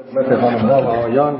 خدمت خانم‌ها و آقایان،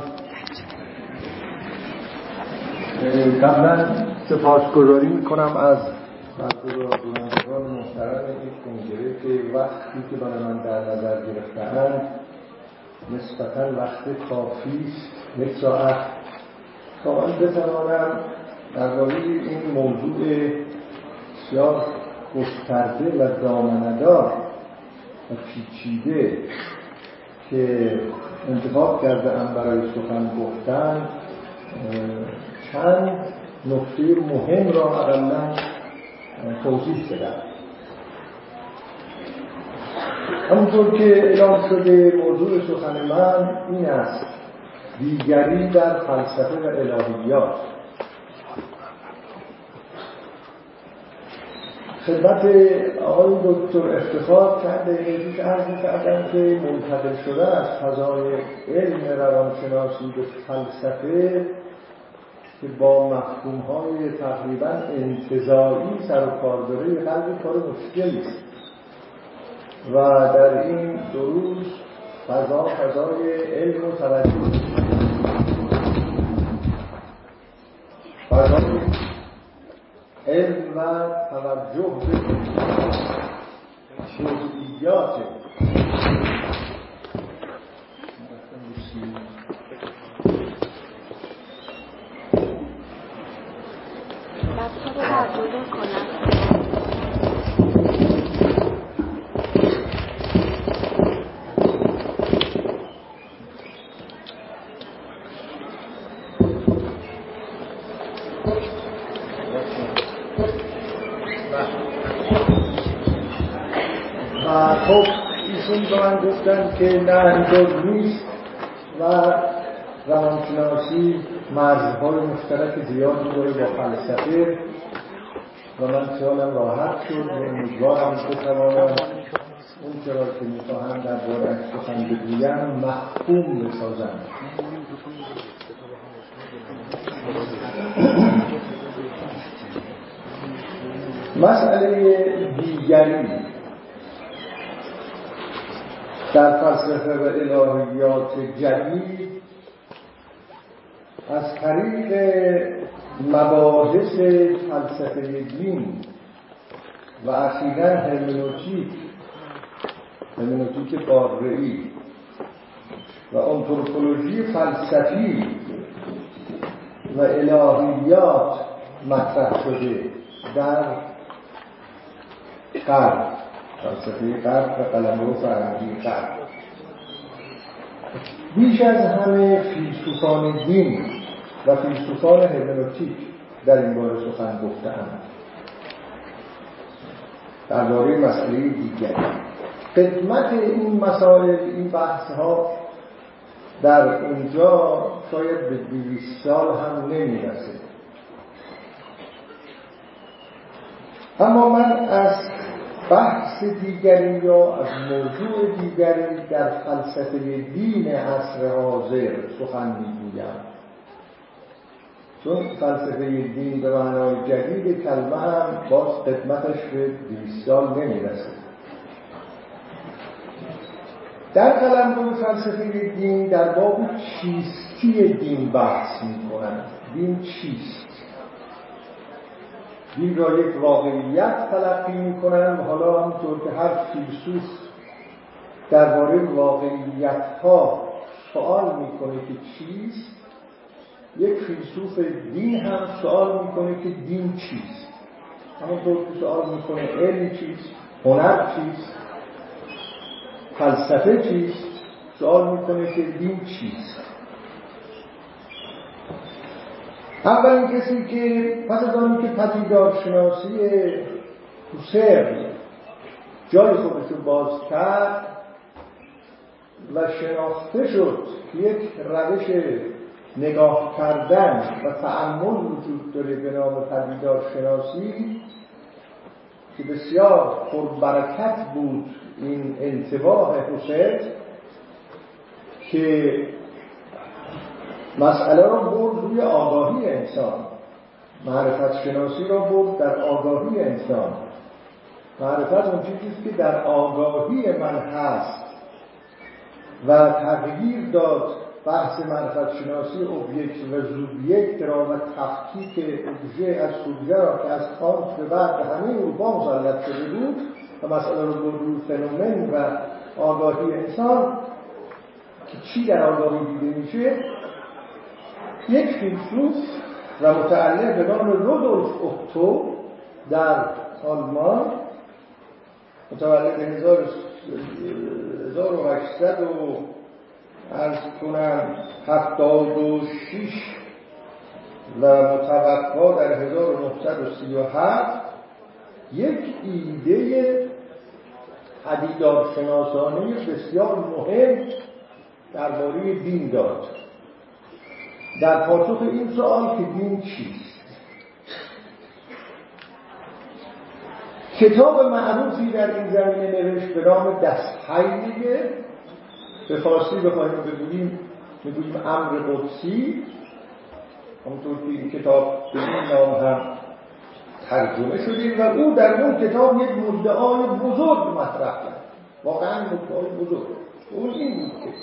قبلا سپاسگزاری میکنم از برگزارندگان محترم این کنگره که وقتی که برای من در نظر گرفته‌اند نسبتاً وقت کافی است، 1 ساعت، تا من بتوانم درباره این موضوع بسیار گسترده و دامنه‌دار و پیچیده که انتخاب کرده‌ام برای سخن گفتن چند نکته مهم را اقلاً توضیح بدم. همونطور که اعلام شده موضوع سخن من این است: دیگری در فلسفه و الهیات. خدمت آقای دکتر افتخار چند دقیقه پیش عرض کردم که منتقل شده از فضای علم روانشناسی به فلسفه که با مفهوم‌های تقریباً انتزاعی سر و کار داره یه قدری کار مشکلی است و در این 2 روز فضای علم و توجه فضای علم و توجه به جزئیات خب ایشون به من گفتن که نه اینطور نیست و روانشناسی مرزهای مشترک زیادی داره با فلسفه و من خیالم راحت شد و امیدوارم بتوانم اون چرا که میخواهم درباره‌اش سخن بگویم مفهوم بسازم. مسئله دیگری در فلسفه و الهیات جدید از طریق مباحث فلسفه دین و اخیراً هرمنوتیک قاره‌ای و آنتروپولوژی فلسفی و الهیات مطرح شده در غرب، فلسفه غرب و قلمرو فرهنگی غرب. بیش از همه فیلسوفان دین و فیلسوفان هرمنوتیک در این باره سخن گفته‌اند درباره مسئله دیگری. خدمت این مسائل، این بحث‌ها در اونجا شاید به 200 سال هم نمی‌رسه. اما من از بحث دیگری یا از موضوع دیگری در فلسفه دین عصر حاضر سخن می‌گویم، چون فلسفه دین به معنای جدید کلمه هم باز خدمتش به 200 سال نمی‌رسه. در قلمرو فلسفه دین در باب چیستی دین بحث می‌کنند. دین چیست؟ دین را یک واقعیت تلقی می‌کنند. حالا همونطور که هر فیلسوف درباره واقعیت‌ها سوال می‌کنه که چیست، یک فیلسوف دین هم سوال می‌کنه که دین چیست. همونطور که سوال می‌کنه علم چیست، هنر چیست، فلسفه چیست، سوال می‌کنه که دین چیست. اولین کسی که پس از آنی که پدیدارشناسی هوسرل جای خودش رو باز کرد و شناخته شد که یک روش نگاه کردن و تأمل وجود داره به نام پدیدارشناسی که بسیار پربرکت بود این انتباه هوسرل که مسئله را برد روی آگاهی انسان، معرفت شناسی را برد در آگاهی انسان. معرفت اون چیزیست که در آگاهی من هست و تغییر داد بحث معرفت شناسی اوبژکت و سوبژکت را و تفکیک ابژه از سوبژه را که از کانت به بعد به همه اروپا مسلط شده بود و مسئله رو برد فنومن و آگاهی انسان که چی در آگاهی دیده میشه، یک فیلسوف و متعلم به نام رودولف اوتو در آلمان متولد 1800 و عرض کنم 76 و متوفا در 1937 یک ایده پدیدارشناسانه بسیار مهم درباره دین داد. در پاسخ این سوال که دین چیست، کتاب معروفی در این زمینه نوشت به نام دستهیلیه، به فارسی بخواهیم میگوییم امر قدسی، همونطور که این کتاب به این نام هم ترجمه شده و او در اون کتاب یک مدعای بزرگ مطرح کرد، واقعا مدعای بزرگ. اون این بود که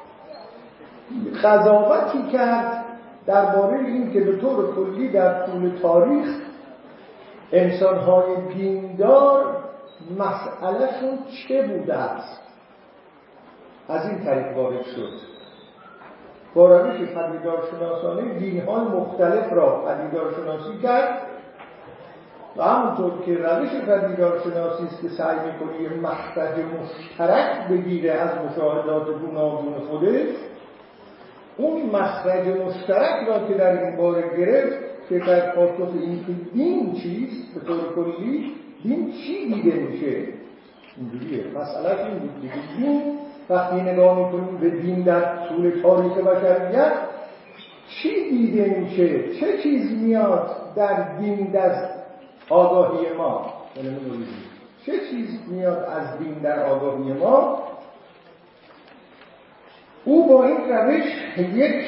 قضاوتی کرد درباره این که به طور کلی در طول تاریخ انسان‌های دیندار مسئلهشون چه بوده است. از این طریق وارد شد با روش پدیدارشناسانه دین‌های مختلف را پدیدارشناسی کرد و همونطور که روش پدیدارشناسی است که سعی می‌کنه یه مخرج مشترک بگیره از مشاهدات گوناگون خودش، اون مخرج مشترک را که در این باره گرفت که در پاسخ این که دین چیست، به طور کلی دین چی دیده میشه، اینجوریه مسئله این بود دیگه. دین وقتی نگاه میکنیم به دین در طول تاریخ بشریت چی دیده میشه، چه چیز میاد در دین در آگاهی ما، چه چیز میاد از دین در آگاهی ما. او با این روش یک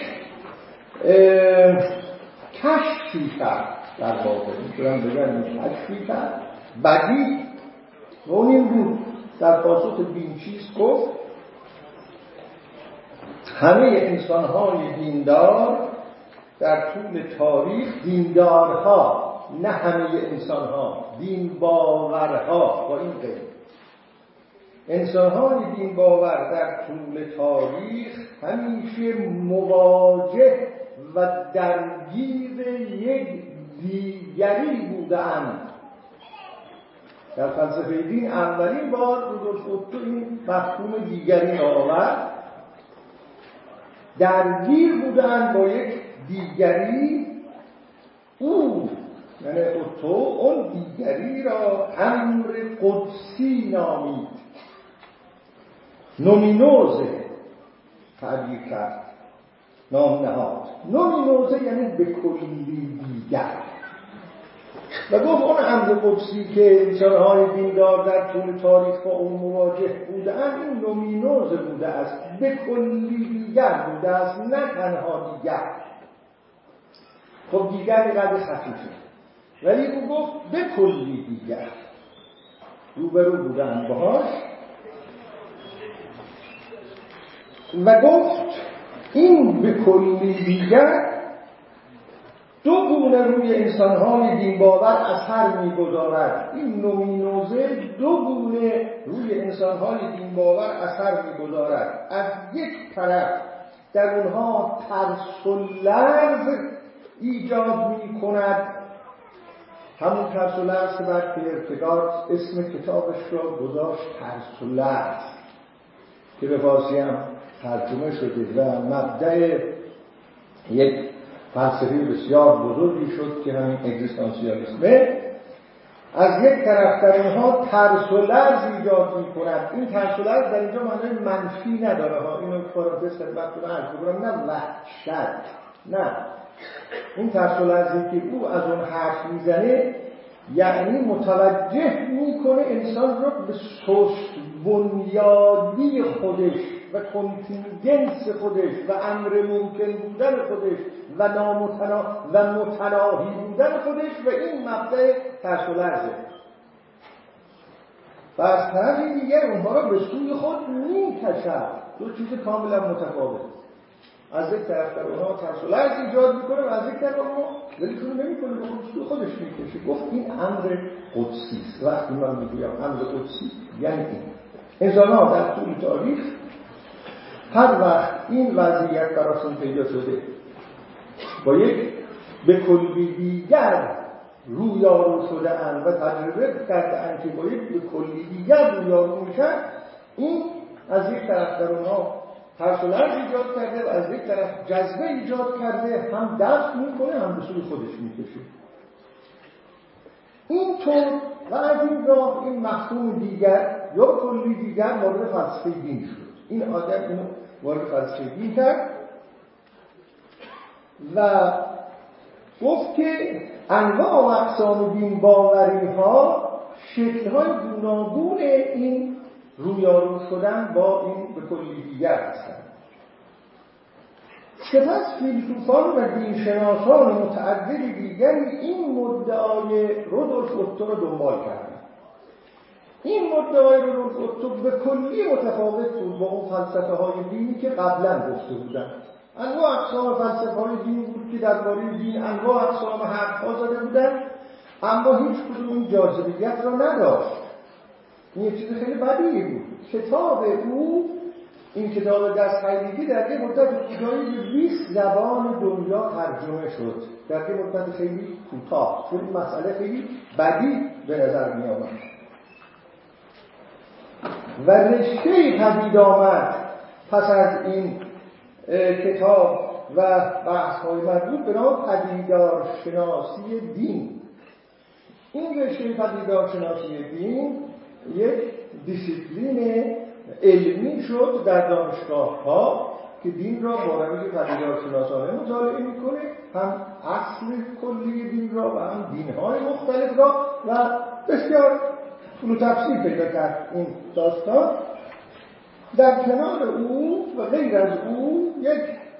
کشفی کرد، در واقع میتونم بگم کشفی کرد بدی، و اون این بود در پاسخ دین چیست گفت همه انسان‌های دیندار در طول تاریخ، دیندارها نه همه انسان‌ها، دین باورها، با این قید انسان‌های دین باور در طول تاریخ همیشه مواجه و درگیر یک دیگری بودند. در فلسفه دین اولین بار رودولف اوتو این مفهوم دیگری آورد. درگیر بودند با یک دیگری، او یعنی اوتو اون دیگری را امر قدسی نامید، نومینوزه تعبیر کرد، نام نهاد. نومینوزه یعنی به کلی دیگر، و گفت اون امر قدسی که انسان‌های دیندار در طول تاریخ با اون مواجه بودند، این نومینوزه بوده است، به کلی دیگر بوده است، نه تنها دیگر. خب دیگر قدر خفیفه، ولی او گفت به کلی دیگر روبرو بودند باهاش و گفت این به کلی دیگر دو گونه روی انسان‌های دین باور اثر می‌گذارد. این نومینوزه دو گونه روی انسان‌های دین باور اثر می‌گذارد. از یک طرف در اونها ترس و لرز ایجاد می‌کند، همون ترس و لرز که بعد کیرکگارد اسم کتابش را گذاشت ترس و لرز، که به فارسی هم ترجمه شده و مبدأ یک فلسفه بسیار بزرگی شد که همین اگزیستانسیالیسمه. از یک طرف در اینها ترس و لرز ایجاد می‌کند. این ترس و لرز در اینجا معنی منفی نداره ها، اینو پرانتز خدمتتون عرض کنم، نه وحشت، نه. این ترس و لرزی که او از اون حرف میزنه یعنی متوجه میکنه انسان رو به سست بنیادی خودش و کنتینجنس خودش و امر ممکن بودن خودش و متناهی بودن خودش، و این مبدأ ترس و لرزه. و از طرف دیگر اونها را به سوی خود می‌کشد. دو چیز کاملا متفاوت. از یک طرف در اونها ترس و لرز ایجاد میکنه و از یک طرف اونها ولشون نمیکنه، به سوی خودش می‌کشه. گفت این امر قدسی است. وقتی من میگویم امر قدسی یعنی این انسان‌ها در طول تاریخ هر وقت این وضعیت براشون پیدا شده با یک به کلی دیگر رویارو شده اند و تجربه کرده اند که با یک به کلی دیگر رویارو میشن، این از یک طرف در اونها ترس و لرز ایجاد کرده و از یک طرف جذبه ایجاد کرده، هم دفع میکنه هم به سوی خودش میکشه. این طور و از این راه این مفهوم دیگر یا کلی دیگر وارد فلسفه دین شد. این آدم اینو وارد فلسفه دین کرد و گفت که انواع و اقسام دین باوری ها شکل‌های گوناگون این رویارو شدن با این به کلی دیگر هستند. سپس فیلسوفان و دینشناسان متعدد دیگری این مدعای رودولف اوتو را دنبال کردند. این مدعای رودولف اوتو به کلی متفاوت بود با اون فلسفه های دینی که قبلا گفته بودند. انواع اقسام فلسفه های دین بود که درباره دین انواع اقسام حرف‌ها زده بودند، اما هیچ کدوم این جاذبیت را نداشت. این یک چیز خیلی بدیهی بود. کتاب او، این کتاب دست هایدگی در یک مدت کوتاهی به 20 زبان دنیا ترجمه شد. در یک مدت خیلی کوتاه، چون این مسئله خیلی بدیهی به نظر می آمد. و رشته‌ای پدید آمد پس از این کتاب و بحث‌های مربوط به نام پدیدارشناسی دین. این رشته پدیدارشناسی دین یک دیسیپلین علمی شد در دانشگاه‌ها که دین را با روش پدیدارشناسانه مطالعه می‌کنه، هم اصل کلی دین را و هم دین‌های مختلف را، و بسیار طول و تفصیل پیدا کرد این داستان. در کنار او و غیر از او یک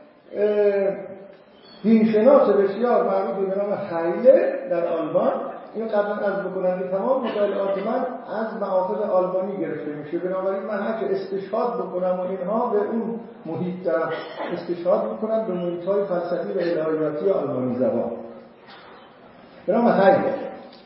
دینشناس بسیار معروف به نام هایلر در آلمان، این قبلا عرض بکنم که تمام مطالعات من از محافظ آلمانی گرفته میشه، بنابراین من هرچه استشهاد بکنم و اینها به اون محیط دارم استشهاد بکنم، به محیط‌های فلسفی و الهیاتی آلمانی زبان. به نام هایلر.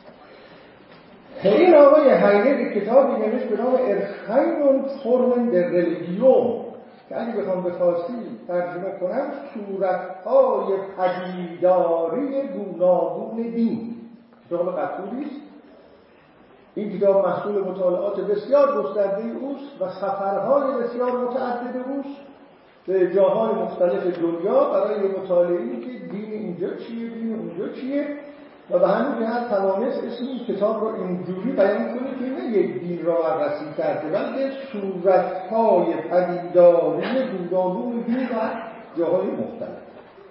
این آقای هایلر کتابی نوشت به نام ارخاینون فورمن در ریلیگیون که اگه بخوام به فارسی ترجمه کنم صورت‌های پدیداری گوناگون دین. کتاب قطوری است. این کتاب محصول مطالعات بسیار گسترده اوست و سفرهای بسیار متعدد اوست به جاهای مختلف دنیا برای مطالعه‌ای که دین اینجا چیه، دین اونجا چیه، و به همین جهت توانست اسم این کتاب رو اینجوری بیان کنه که نه یک دین را بررسی کرده بلکه صورت‌های پدیداری گوناگون دین در جاهای مختلف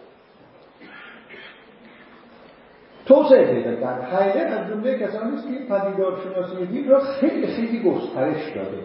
توسعه پیدا کرد. هایلر از جمله کسانی است که پدیدارشناسی دین را خیلی خیلی گسترش داده.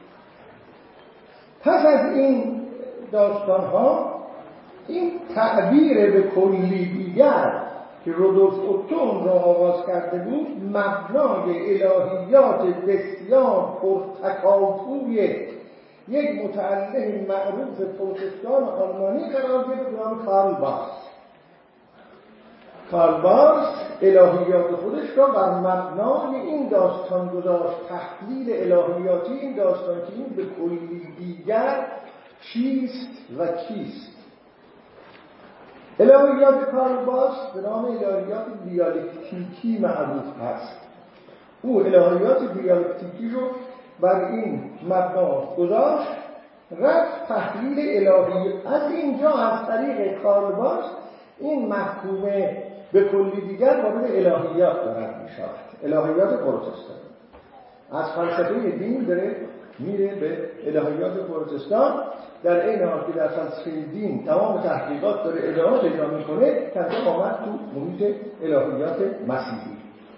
پس از این داستان‌ها این تعبیر به کلی دیگر که رودولف اوتو را آغاز کرده بود، مبنای الهیات بسیار پرتکاپوی یک متعلم معروف پروتستان آلمانی قرار گرفت به نام کارل باس. کارل باس الهیات خودش را بر مبنای این داستان گذاشت، تحلیل الهیاتی این داستان که این به کلی دیگر چیست و کیست. الهیات کارل باس به نام الهیات دیالکتیکی معروف هست. او الهیات دیالکتیکی رو بر این مبنا گذاشت، رفت تحلیل الهی. از اینجا از طریق کارل باس این مفهومه به کلی دیگر وارد الهیات دارد میشود. الهیات پروتستان از فلسفه دین داره میره به الهیات پروتستان، در این حال که در فلسفه دین تمام تحقیقات داره ادامه پیدا میکنه، کنده آمد تو محیط الهیات مسیحی.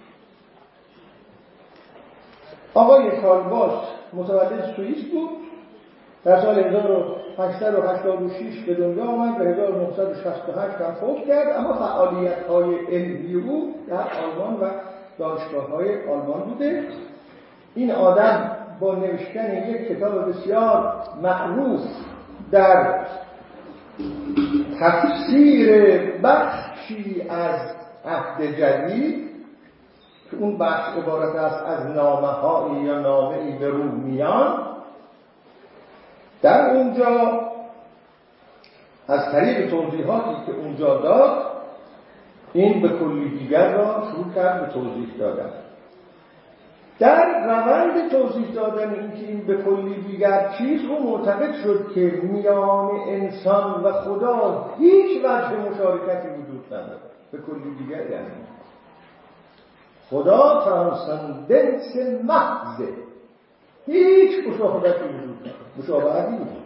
آقای کارل باس متولد سوئیس بود، در سال 1886 به دنیا آمد و 1968 هم فوت کرد، اما فعالیت‌های علمی او در آلمان و دانشگاه‌های آلمان بوده این آدم با نوشتن یک کتاب بسیار معروف در تفسیر بخشی از عهد جدید که اون بخش عبارت است از نامه‌هایی یا نامه‌ای به رومیان، در اونجا از طریق توضیحاتی که اونجا داد این به کلی دیگر را شروع کرد به توضیح دادن. در روند توضیح دادن این که این به کلی دیگر چیز، او معتقد شد که میان انسان و خدا هیچ وجه مشارکتی وجود نداره. به کلی دیگر یعنی خدا ترانسندنس محض، هیچ مشابهتی وجود نداره.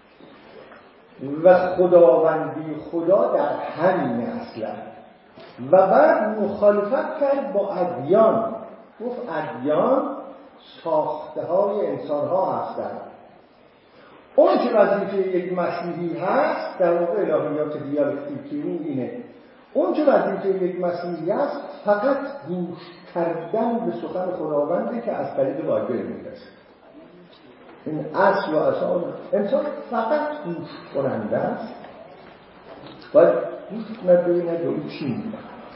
و خداوندی خدا در همین اصلا. و بعد مخالفت کرد با ادیان، گفت ادیان ساخته های انسان ها هستند. اون چه وظیفه یک مسیحی هست، در واقع الهیات دیالکتیکی رو اینه، اون چه وظیفه یک مسیحی هست فقط گوش کردن به سخن خداونده که از طریق بایبل میرسه. این اصل و اساس انسان فقط گوش کننده است، باید گوش نداره چی میگه.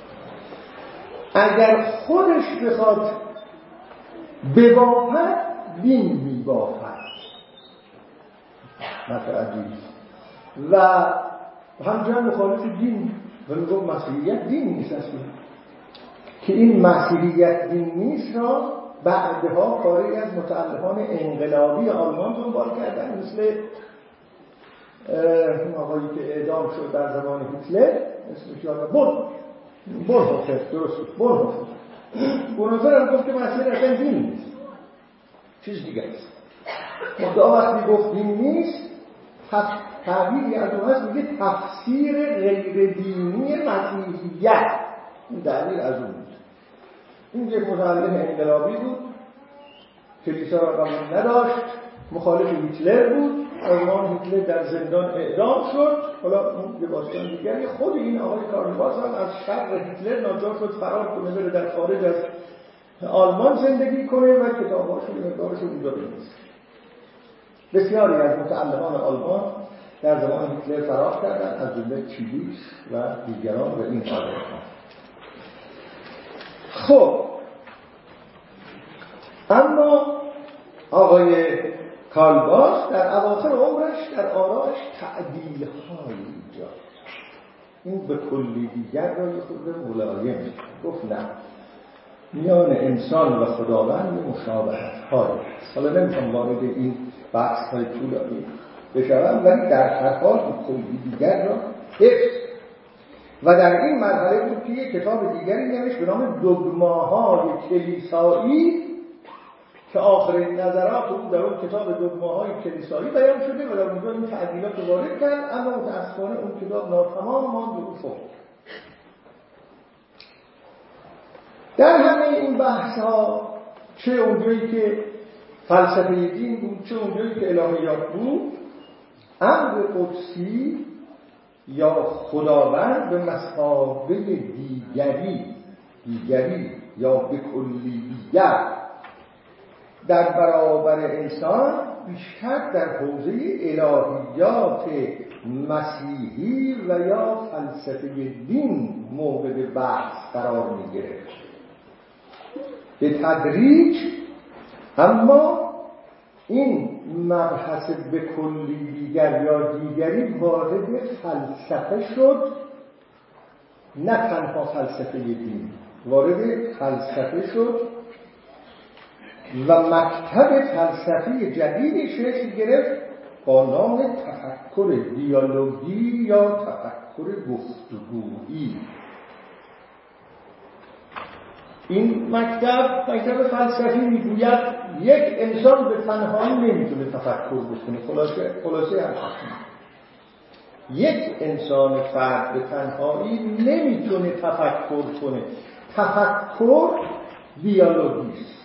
اگر خودش بخواد ببافد دین میبافد. مثلا و همچنان مخالف دین و میگه مسیحیت دین نیست اصلا. که این مسیحیت دین نیست را بعدها کاری از متألفان انقلابی آلمان دنبال کردن، مثل آقایی که اعدام شد در زمان هیتلر، اسمش یادم بونهوفر، درست بونهوفر. بونهوفر هم گفت که مسیحیت اصلا دین نیست، چیز دیگه است. مدعا وقتی گفت دین نیست، تعبیری از اون هست، میگه تفسیر غیر دینی مسیحیت. این تعبیر از اون بود. این یک متعلم انقلابی بود، کلیسا را قبول نداشت، مخالف هیتلر بود. آلمان هیتلر در زندان اعدام شد. حالا اون یه داستان دیگری. خود این آقای کارل مارکس هم از شر هیتلر ناچار شد فرار کنه، بره در خارج از آلمان زندگی کنه و کتاباشو و مقدارشو اونجا بنویسه. بسیاری از متعلمان آلمان در زمان هیتلر فرار کردن، از جمله چیلیش و دیگران و این آدم‌ها. خب اما آقای کارل مارکس در اواخر عمرش در آرایش تعدیل‌هایی ایجاد. این به کلی دیگر را یه خود ملایم گفت نه، میان انسان و خداوند مشابهت‌هایی. حالا نمی‌خوام وارد این بحث‌های طولانی بشوم، ولی در هر حال به کلی دیگر را حفظ. و در این مرحله بود که یک کتاب دیگری نوشت به نام دogmaهای کلیسایی که آخرین نظرات او در اون کتاب دogmaهای کلیسایی بیان شده و در اونجا این تعدیلات رو وارد کرد، اما متأسفانه اون کتاب ناتمام ماند و فوت. در همه این بحث‌ها، چه اونجایی که فلسفه دین بود، چه اونجایی که الهیات بود، امر قدسی یا خداوند به مثابه دیگری یا به کلی دیگر در برابر انسان بیشتر در حوزه الهیات مسیحی و یا فلسفه دین مورد بحث قرار می‌گرفت. به تدریج اما این مبحث به کلی دیگر یا دیگری وارد فلسفه شد، نه تنها فلسفه دین، وارد فلسفه شد و مکتب فلسفی جدیدی شکل گرفت با نام تفکر دیالوگی یا تفکر گفتگویی. این مکتب فلسفی میگوید یک انسان به تنهایی نمیتونه تفکر بکنه. خلاصه هم یک انسان فرد به تنهایی نمیتونه تفکر کنه. تفکر دیالوگی است،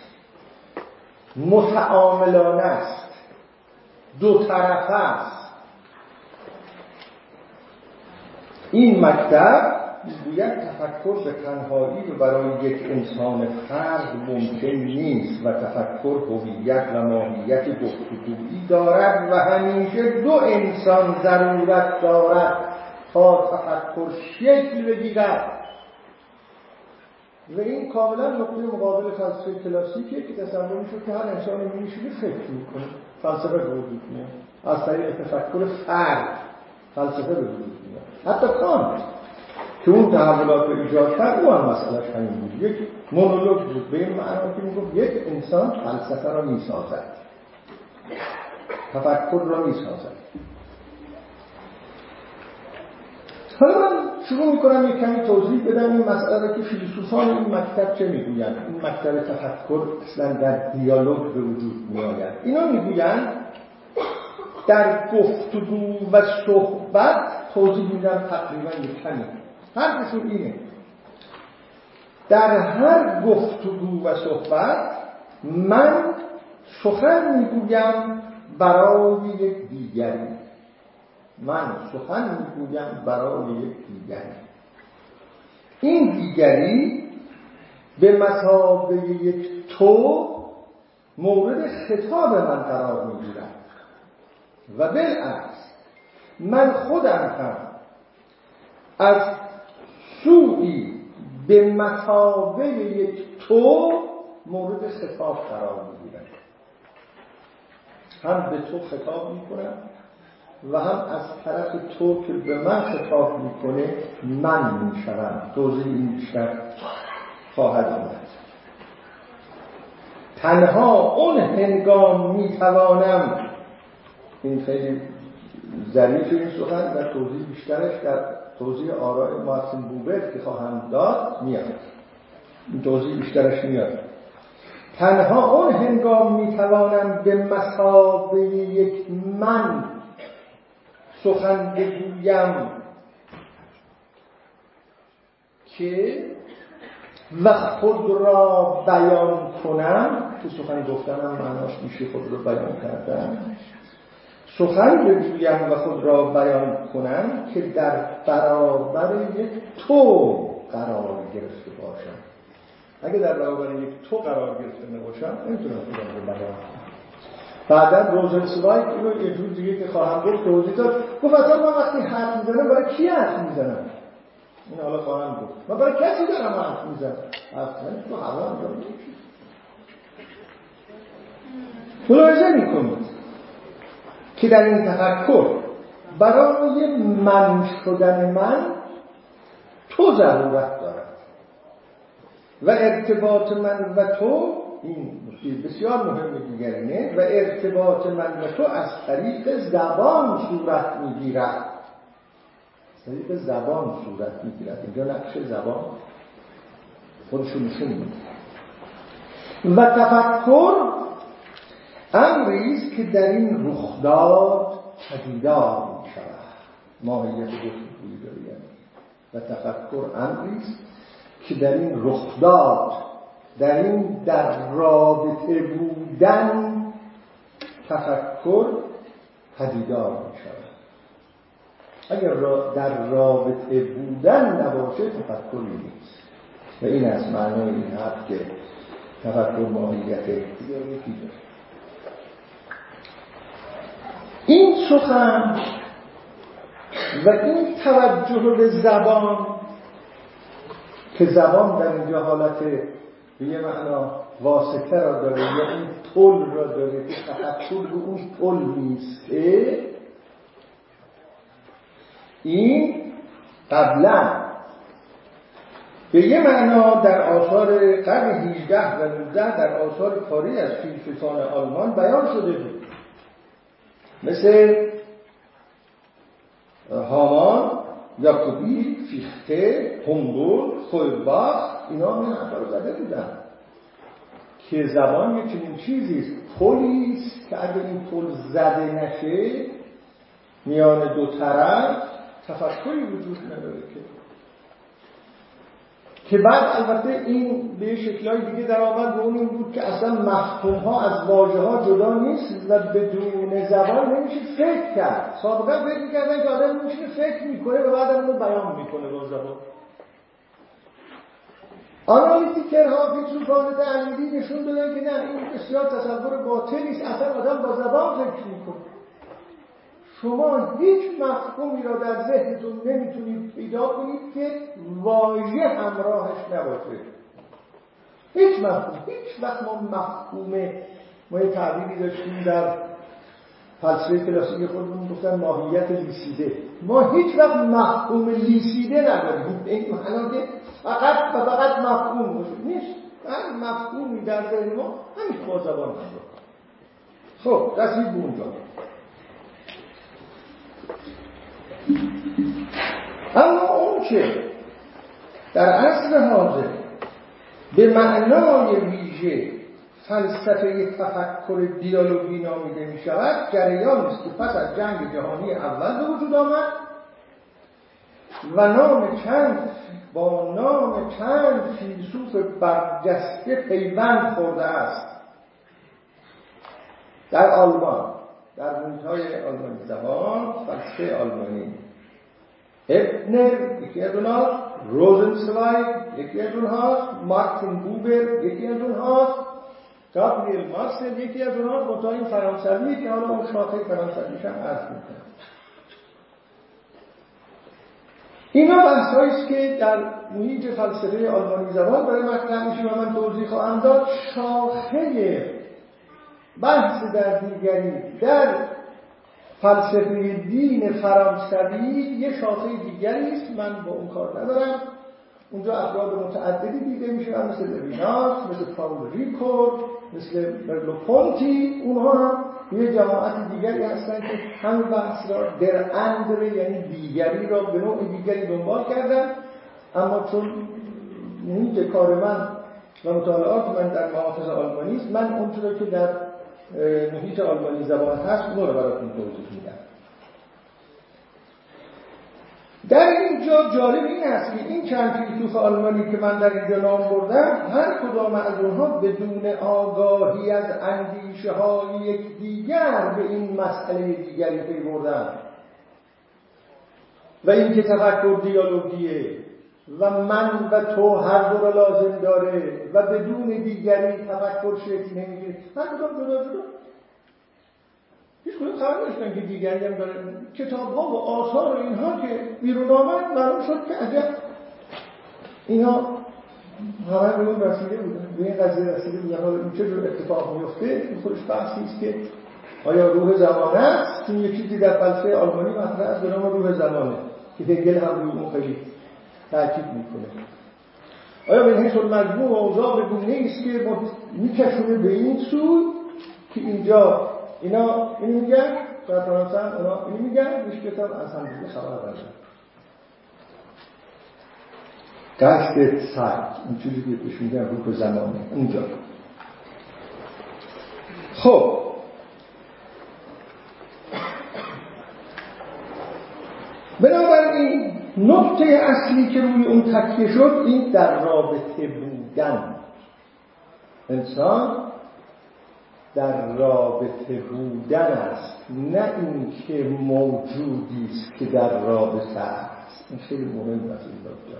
متعاملانه است، دو طرفه است. این مکتب میگوید تفکر به تنهایی و برای یک انسان فرد ممکن نیست و تفکر هویت و ماهیت گفتگویی دارد و همیشه دو انسان ضرورت دارد تا تفکر شکل بگیرد. و این کاملا نقطه مقابل فلسفه کلاسیکه که تصور می‌شد که هر انسانی می‌شینه فکر می‌کنه، فلسفه به وجود میاد، از طریق تفکر فرد فلسفه به وجود میاد. حتی کانت که اون تحولات رو ایجاد کرد اون هم مسئلهش همین بود، یک مونولوگ بود به این معنی که میگفت یک انسان فلسفه را میسازد، تفکر را میسازد. حالا من شروع میکنم یک کمی توضیح بدم این مسئله را که فیلسوفان این مکتب چه میگویند. این مکتب تفکر اصلا در دیالوگ به وجود میآید. اینا میگویند در گفتگو و صحبت، توضیح میدم تقریبا یک کمی، حرفشون اینه در هر گفتگو و صحبت من سخن میگویم برای یک دیگری، من سخن میگویم برای یک دیگری. این دیگری به مثابه یک تو مورد خطاب من قرار میگیرد و بالعکس من خودم هم از سوی به مثابه یک تو مورد خطاب قرار میگیرم، هم به تو خطاب میکنم و هم از طرف تو که به من خطاب میکنه من میشوم. توضیح این بیشتر خواهد آمد. تنها اون هنگام میتوانم، این خیلی ظریف این سخن و توضیح بیشترش در توضیح آراء مارتین بوبر که خواهم داد میاد، این توضیح بیشترش میاد. تنها اون هنگام میتوانم به مثابه یک من سخن بگویم که و خود را بیان کنم، که سخن گفتنم معناش میشه خود را بیان کردن، سخن بگویم و خود را بیان کنم که در برابر یک تو قرار گرفته باشم. اگه در برابر یک تو قرار گرفته نباشم نمیتونم خودم رو بیان کنم. بعدا روزنسوایت اینو یه جور دیگه که خواهم گفت توضیح داد، گفت اصلا من وقتی حرف میزنم برای کی حرف میزنم؟ این حالا خواهم گفت من برای کسی دارم حرف میزنم، اصلا تو هوا انجام نمیشه. ملاحظه میکنید که در این تفکر برای من شدن من تو ضرورت دارد و ارتباط من و تو، این بسیار مهم دیگرینه، و ارتباط من و تو از طریق زبان صورت میگیرد. از طریق زبان صورت میگیرد. اینجا نقش زبان خودشون نشون میده. و تفکر امریست که در این رخداد پدیدار میشود. ماهیت گفتگویی داره. و تفکر امریست که در این رخداد، در این در رابطه بودن تفکر پدیدار می شود. اگر در رابطه بودن نباشه تفکری نیست. و این از معنای این حرف که تفکر ماهیت دیگری داره. این سخن و این توجه به زبان، که زبان در اینجا حالت به یه معنا واسطه را داره یا این پل را داره که تفکر به اون پل نیسته، این قبلا به یه معنا در آثار قرن 18 و 19 در آثار کاری از فیلسوفان آلمان بیان شده بود، مثل هامان، یاکوبی، فیخته، هومبولدت، فویرباخ. اینا این حرفا رو زده بودن که زبان یک چنین چیزیست، پلیست که اگر این پل زده نشه میان دو طرف تفکری وجود نداره که بعد البته این به شکل‌های دیگه در آمد و اون بود که اصلا مفهوم‌ها از واژه‌ها جدا نیست و بدون زبان نمیشه فکر کرد. سابقا فکر می‌کردن که آدم میشه فکر می‌کنه و بعد اون رو بیان می‌کنه با زبان. آنالیتیکرها فیلسوفان تعلیمی نشون دادن که نه، این بسیار تصور باطلی است، اصلا آدم با زبان فکر میکنه. شما هیچ مفهومی را در ذهنتون نمیتونید پیدا کنید که واژه همراهش نباشه. هیچ مفهوم. هیچ وقت ما یه تعبیری داشتیم در فلسفه کلاسیک خودمون، گفتن ماهیت لیسیده. ما هیچ وقت مفهوم لیسیده نداریم. این معنی که فقط مفهوم باشه نیست. هر مفهومی در ذهن ما همین با زبان همراه. خب رسید به اونجا. اما اون که در عصر حاضر به معنای ویژه فلسفه تفکر دیالوگی نامیده می شود، جریانی است که پس از جنگ جهانی اول به وجود آمد و با نام چند فیلسوف برجسته پیوند خورده است. در آلمان، در محیط‌های آلمانی زبان، فلسفه آلمانی، ابنر یکی از اونهاست، روزنسواید یکی از اونهاست، مارتین بوبر یکی از اونهاست، گابریل مارسل یکی از اونهاست، منتها این فرانسوی که حالا اون شاخه فرانسویش هم عرض میکنم. اینا بحث‌هایی است که در محیط فلسفه آلمانی زبان برای مطرح میشه و من توضیح خواهم داد. شاخه بحث در دیگری در فلسفه دین فرانسوی یه شاخه دیگری است، من با اون کار ندارم. اونجا افراد متعددی دیده میشه، مثل لویناس، مثل پاول ریکورد، مثل مرلو پونتی. اونها هم یه جماعت دیگری هستن که همین بحث را در اندره، یعنی دیگری را به نوع دیگری دنبال کردن. اما چون محیط کار من و مطالعات من در محافظ آلمانی است، من اونجا که در محیط آلمانی زبان هست اون رو براتون توضیح میدم. در اینجا جالب این است که این چند فیلسوف آلمانی که من در اینجا نام بردم، هر کدام از اونها بدون آگاهی از اندیشه های یکدیگر به این مسئله دیگری پی بردن و این که تفکر دیالوگیه و من و تو هر دو را لازم داره و بدون دیگری تفکر شکل نمیگیره. هر کدام جدا جدا. هیچ کدوم خبر داشتن که دیگری هم داره. کتاب ها و آثار اینها که بیرون آمد معلوم شد که عجب اینها همه به اون رسیده بودن، به این قضیه رسیده بودن. حالا این چه جور اتفاق میفته این خودش بحثی است که آیا روح زمانه است؟ چون یک چیزی در فلسفه آلمانی مطرح است به نام روح زمانه که هگل هم روی اون خیلی تاکید میکنه. آیا به حیث المجموع و اوضاع به گونه‌ای است که میکشونه به این سوی که اینجا اینا اینو میگن، در فرانسه اونا اینو میگن، مشکلات از هم دیگه خبر ندارن. قصد سعی این چیزی که بهش میگن روح زمانه اونجا. خب بنابراین نکته اصلی که روی اون تکیه شد این در رابطه بودن. انسان در رابطه بودن است، نه این که موجودی است که در رابطه است. این خیلی مهم است.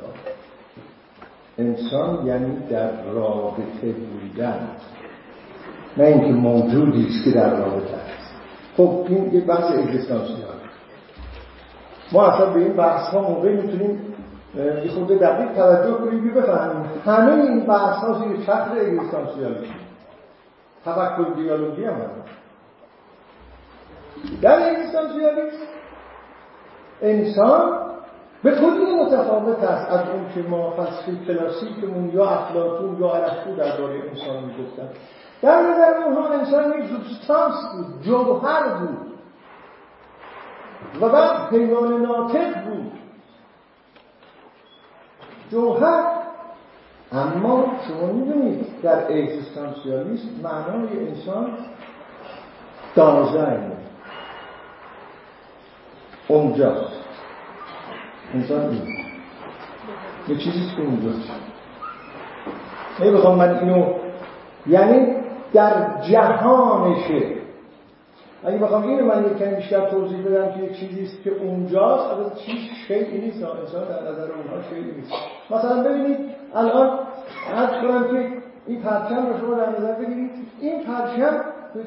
انسان یعنی در رابطه بودن، نه این که موجودی است که در رابطه است. خب این یک بحث اگزیستانسیال. ما اصلا به این بحث ها موقعی میتونیم یه خود دقیق توجه کنیم که بفهمیم همه این بحث ها زیر چتر اگزیستانسیالیسم، تفکر دیالوگی هم هست. در اگزیستانسیالیسم انسان به کلی متفاوت است از اون که ما فلسفه کلاسیکمون یا افلاطون یا ارسطو درباره انسان میگفتن. در نظر اونها انسان یک سوبستانس بود، جوهر بود و بعد حیوان ناطق بود، جوهر. اما شما میدونید در اگزیستانسیالیسم معنای انسان دازنه، اونجاست. انسان این یه چیزیست که اونجاست. بخوام من اینو یعنی در جهانشه، اگه بخوام اینو من یک کمی بیشتر توضیح بدم که یک چیزی است که اونجاست، البته چیز شیئی نیست، انسان در نظر اونها شیئی نیست. مثلا ببینید الان عرض کنم که این پرچم رو شما در نظر بگیرید، این پرچم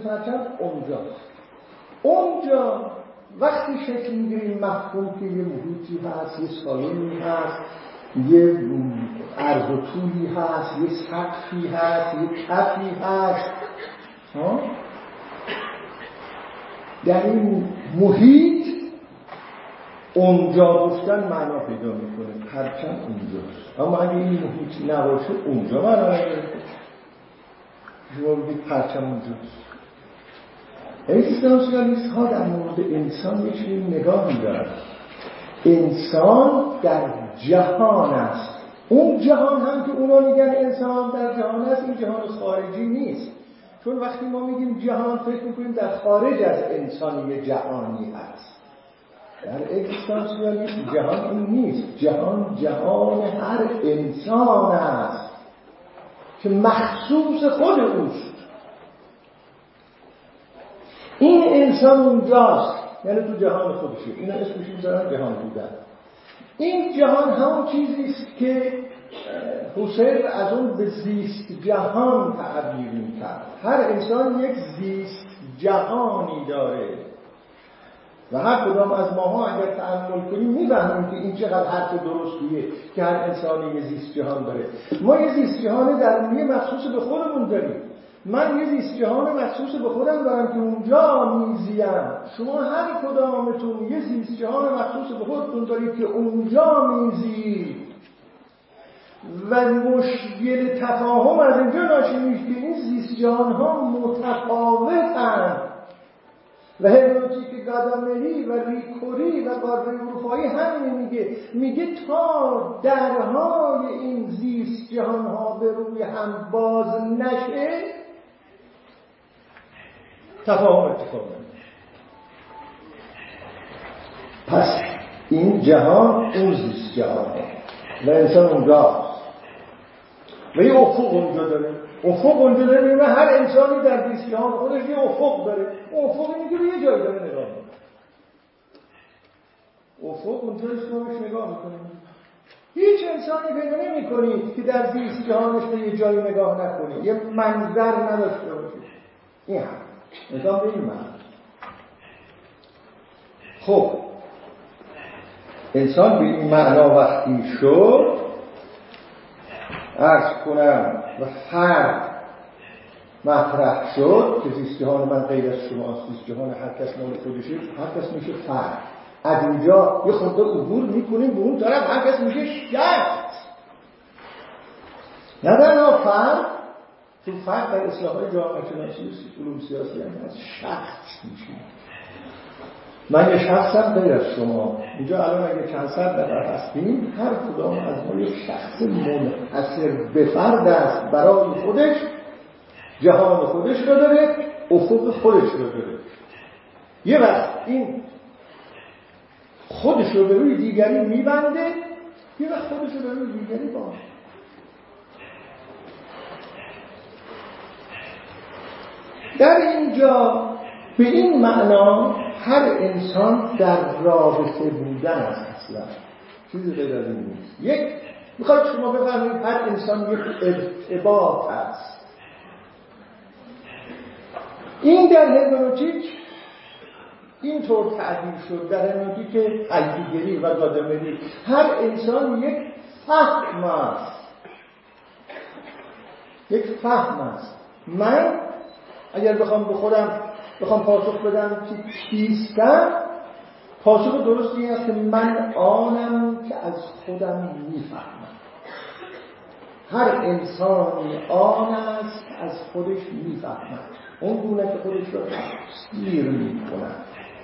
اونجا وقتی شکل میگیریم مفهوم که یه محیطی هست، یه سالونی هست، یه عرض و طولی هست، یه سقفی هست، یه کفی هست، در این محیط اونجا گفتن معنا پیدا میکنه. پرچم اونجاست، اما اگه این محیط نباشه اونجا معنا نداره. شما بگید پرچم اونجاست. اگزیستانسیالیست ها در مورد انسان یک نگاهی دارند. انسان در جهان است. اون جهان هم که اونا میگن انسان در جهان است، این جهان خارجی نیست. چون وقتی ما میگیم جهان فکر میکنیم در خارج از انسان یه جهانی هست. در اگزیستانسیالیسم جهان این نیست. جهان هر انسان است که مخصوص خود اوست. این انسان اونجاست، یعنی تو جهان خودشه. اینا اسمش میذارن جهان بودن. این جهان همون چیزی است که حسین از اون به زیست جهان تعبیر می‌کرد. هر انسان یک زیست جهانی داره و هر کدام از ماها اگر تأمل کنیم می‌فهمیم که این چقدر حرف درستیه که هر انسانی یه زیست جهان داره. ما یه زیست جهان درونی مخصوص به خودمون داریم. من یه زیست جهان مخصوص به خودم دارم که اونجا میزیم. شما هر کدامتون یه زیست جهان مخصوص به خودتون دارید که اونجا میزید و مشکل تفاهم از اینجا ناشی میشه که این زیست جهان ها متفاوتن و هرمنوتیک گادامری و ریکوری و قاره اروپایی همین میگه تا درهای این زیست جهان ها به روی هم باز نشه تفاهم اتفاق نمیفته. پس این جهان اون زیست جهانه و انسان اونجاست و یه افق اونجا داره. میبینه هر انسانی در زیست جهان خودش یه افق داره. اون افق اینه که به یه جایی داره نگاه میکنه. افق اونجاست که همش نگاه میکنه. هیچ انسانی پیدا نمی‌کنید که در زیست جهانش به یه جایی نگاه نکنه، یه منظر نداشته باشه. این هم نظام به این معنی. خب انسان به این معنا وقتی شد عرض کنم و فرد مطرح شد که زیست جهان من غیر از شماست، زیست جهان هر کس مال خودشه، هر کس میشه فرد. از اینجا یه خورده عبور میکنیم به اون طرف، هر کس میشه شخص. نه تنها فرد، تو فرد در اصطلاح جامعه شناسی و علوم سیاسی هم از شخص میشه. من یه شخصم غیر از شما. اینجا الان اگه چند صد نفر هستیم، هر کدام از ما یک شخص منحصر به فرد است. برای خودش جهان خودش رو داره، افق خودش رو داره. یه وقت این خودش رو به روی دیگری میبنده، یه وقت خودش رو به روی دیگری باشه. در اینجا به این معنا هر انسان در رابطه بودن است. اصلا چیزی غیر از این نیست. یک میخواد شما بفهمید هر انسان یک ارتباط است. این در هرمنوتیک اینطور تعبیر شد. در هرمنوتیک هایدگری و گادامری هر انسان یک فهم است. یک فهم است. من اگر بخوام به خودم پاسخ بدم که کیستم، پاسخ درستی این است که من آنم که از خودم میفهمم. هر انسانی آن است که از خودش میفهمد، اون گونه که خودش رو تفسیر میکند.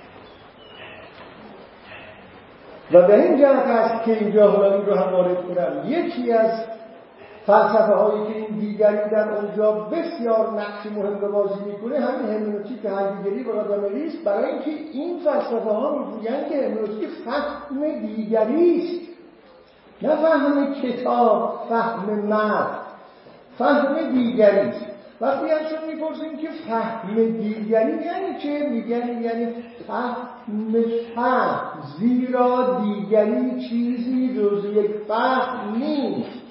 و به این جهت است که اینجا هلانی رو هم وارد کنم. یکی از فلسفه هایی که این دیگری در اونجا بسیار نقش مهم رو بازی میکنه همین هرمنوتیک هایدگری و گادامری است. برای اینکه این فلسفه ها میگویند که هرمنوتیک فهم دیگری است، نه فهم کتاب، فهم مرد، فهم دیگری است. وقتی ازشون میپرسیم که فهم دیگری یعنی چه؟ میگن یعنی فهم، زیرا دیگری چیزی جز یک فهم نیست.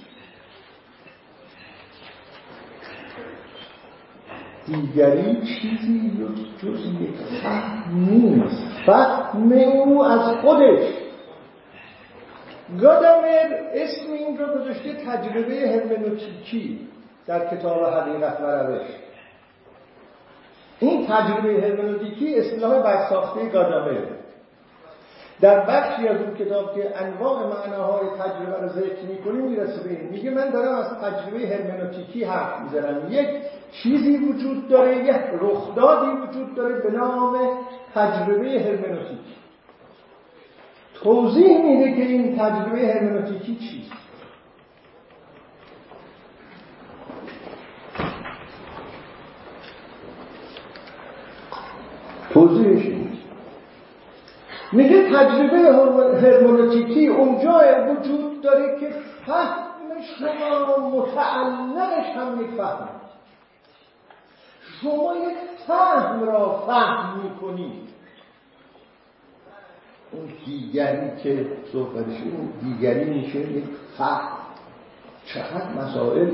دیگری چیزی جز یک فهم نیست. فهم او از خودش. گادامر اسم این را گذاشته تجربه هرمنوتیکی در کتاب حقیقت و روش. این تجربه هرمنوتیکی اصطلاح برساخته گادامر. در بخشی از اون کتاب که انواع معناهای تجربه رو ذکر می‌کنه میرسه به این، میگه من دارم از تجربه هرمنوتیکی حرف میزنم. یک چیزی وجود داره، یک رخدادی وجود داره به نام تجربه هرمنوتیکی. توضیح میده که این تجربه هرمنوتیکی چیست. توضیحش این میگه تجربه هرمنوتیکی اونجا وجود داره که فهم شما متعلقش هم یک فهم. شما یک فهم را فهم میکنید. اون دیگری که صحبتش اون دیگری میشه یک فهم. چقدر مسائل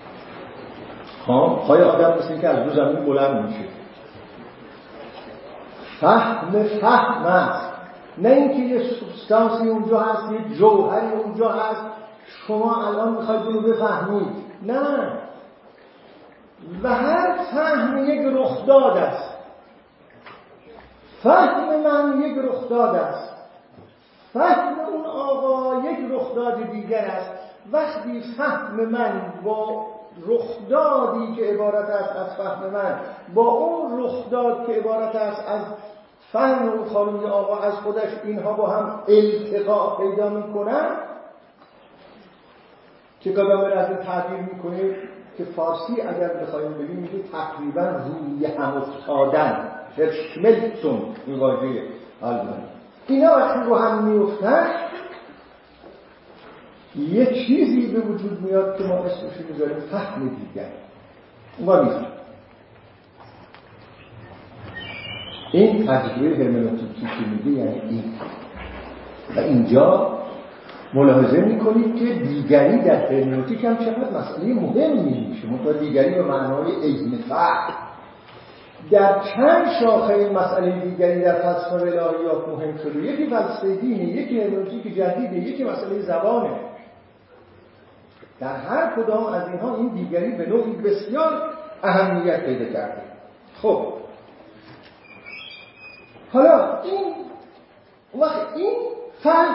پای آدم مثل که از رو زمین بلند میشه. فهم است، نه اینکه یه سبستانسی اونجا هست، یه جوهری اونجا هست شما الان میخواید اونو بفهمید. نه، و هر فهم یک رخداد است. فهم من یک رخداد است، فهم اون آقا یک رخداد دیگر است. وقتی فهم من با رخدادی که عبارت است از فهم من با اون رخداد که عبارت است از فهم اون خانم آقا از خودش، اینها با هم التقاء پیدا میکنن که گادامر از این تعبیر میکنه که فارسی اگر بخوایم بگیم میگه تقریبا روی هم افتادن، فرشملتون این واژه آلمانی. اینا وقتی رو هم میفتن یه چیزی به وجود میاد که ما اسمش میذاریم فهم دیگر. ما میفهم. این تجربه هرمنوتیکی که میگه یعنی این. و اینجا ملاحظه میکنید که دیگری در هرمنوتیک هم چقدر مسئله مهمی میشه. مثلا دیگری به معنای عین فهم در چند شاخه مسئله دیگری در فلسفه الهیات مهم شده. یکی فلسفه دینه، یکی هرمنوتیک جدیده، یکی مسئله زبانه. در هر کدام از اینها این دیگری به نوعی بسیار اهمیت پیدا کرده. خب حالا این فهم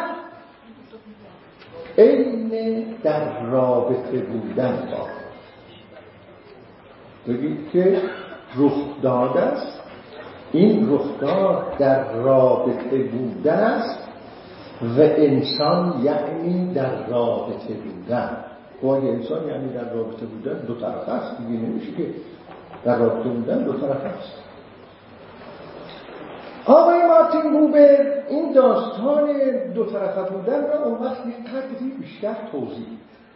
علم در رابطه بودن با بگید که رخداد است. این رخداد در رابطه بودن است و انسان یعنی در رابطه بودن. اگه انسان یعنی در رابطه بودن دو طرف است، دیگه نمیشه که در رابطه بودن دو طرف است. آقای مارتین بوبر این داستان دو طرفه بودن را اون وقت یک قدری بیشتر توضیح.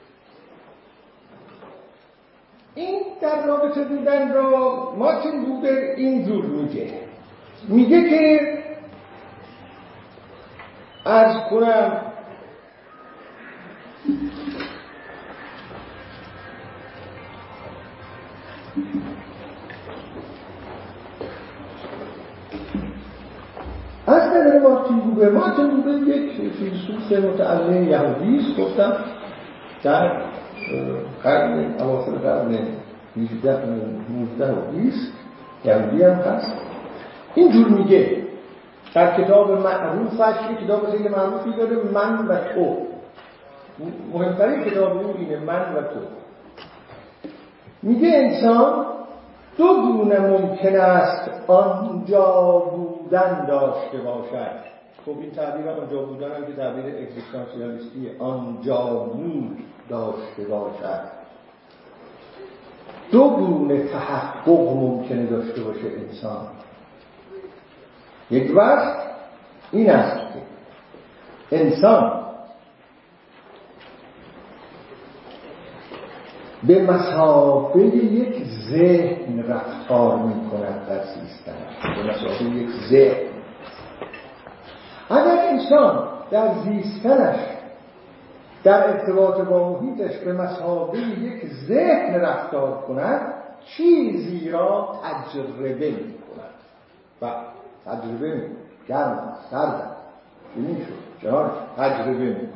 این در رابطه بودن را مارتین بوبر اینجور میگه که عرض کنم از نظر مارتین بوبر یک فیلسوف متعلم یهودی است. گفتم در اواخر قرن 19 و 20 یهودی هم هست. اینجور میگه در کتاب معروفش، کتاب خیلی معروفی داره، من و تو. مهمترین کتاب اون اینه، من و تو. میگه انسان دو گونه ممکن است آنجا بودن داشته باشد. خب این تعبیر آنجا بودن هم که تعبیر اگزیستانسیالیستی، آنجا بود داشته باشد. دو گونه تحقق ممکنه داشته باشه انسان. یک وقت این است که انسان به مثابه یک ذهن رفتار می کند در زیستن. به مثابه یک ذهن. اگر انسان در زیستنش در ارتباط با محیطش به مثابه یک ذهن رفتار کند، چیزی را تجربه می کند و تجربه می کند. گرم، سرد، چنین شد، جهان تجربه می کند.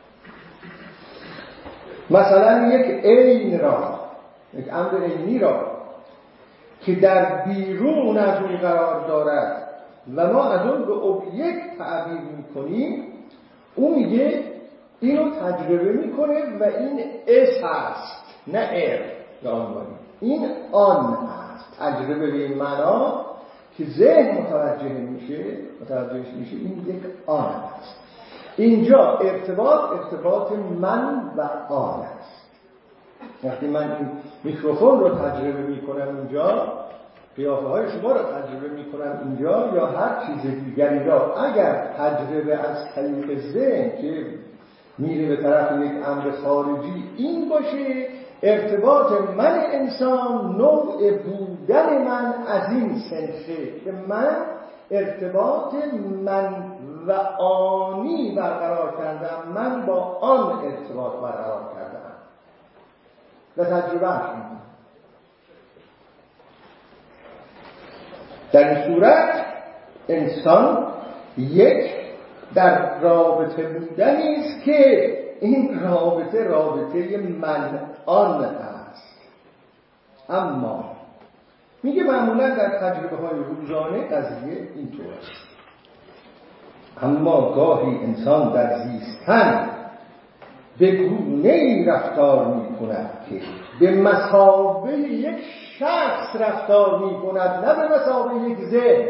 مثلا یک عین را، یک امر عینی را که در بیرون از اون قرار دارد و ما از اون به اوبیکت تعبیر میکنیم، اون میگه اینو تجربه میکنه و این اس هست، نه ار یا آنمانی. این آن هست. تجربه به این معنا که ذهن متوجهش میشه این یک آن هست. اینجا ارتباط من و آن است. وقتی من این میکروفون رو تجربه میکنم اینجا، قیافه های شما رو تجربه میکنم اینجا یا هر چیز دیگری را، اگر تجربه از طریق ذهن که میره به طرف یک امر خارجی این باشه، ارتباط من انسان، نوع بودن من از این سنخه که من ارتباط من و آنی برقرار کردم، من با آن ارتباط برقرار کردم و تجربه میکنم. در این صورت انسان یک در رابطه بودنی است که این رابطه من آن است. اما میگه معمولا در تجربه های روزانه قضیه اینطور است. اما گاهی انسان در زیستن به گونه‌ای رفتار می‌کند که به مثابه یک شخص رفتار می‌کند، نه به مثابه یک ذهن.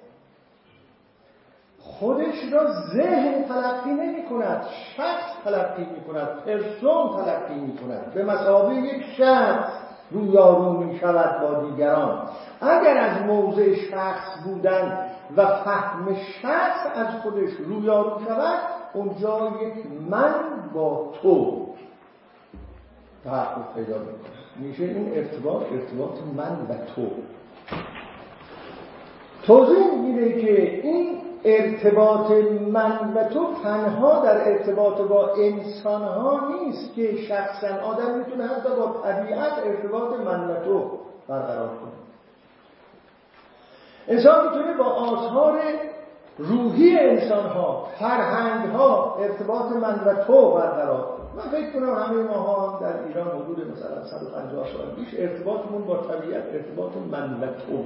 خودش را ذهن تلقی نمی‌کند، شخص تلقی می‌کند، پرسون تلقی می‌کند. به مثابه یک شخص رویارو می‌شود با دیگران. اگر از موضع شخص بودن و فهم شخص از خودش رویارو شود، اونجا یک من با تو تحقق پیدا می‌کند. میشه این ارتباط من و تو. توضیح میده که این ارتباط من و تو تنها در ارتباط با انسان ها نیست که شخصا آدم میتونه حتی با طبیعت ارتباط من و تو برقرار کنه. انسان میتونه با آثار روحی انسان ها، فرهنگ ها ارتباط من و تو برقرار کنه. من فکر کنم همه ما ها در ایران حدود مثلا 150 سال پیش ارتباطمون با طبیعت ارتباط من و تو.